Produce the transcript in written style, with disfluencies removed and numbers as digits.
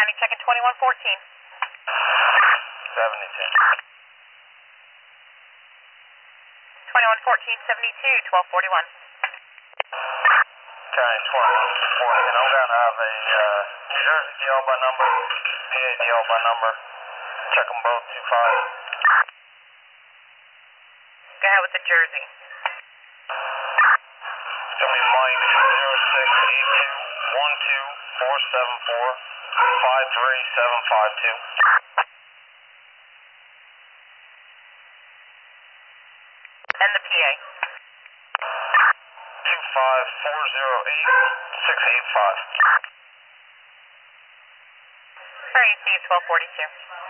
County, checking 2114. 72. 2114, 72, 1241. County 2140. And I'm going to have a Jersey DL by number, PA DL by number. Check them both, 25. Go ahead with the Jersey. It's going to be Mike 0682-12474-53752. And the PA. 25408-685. Sorry, you see 1242.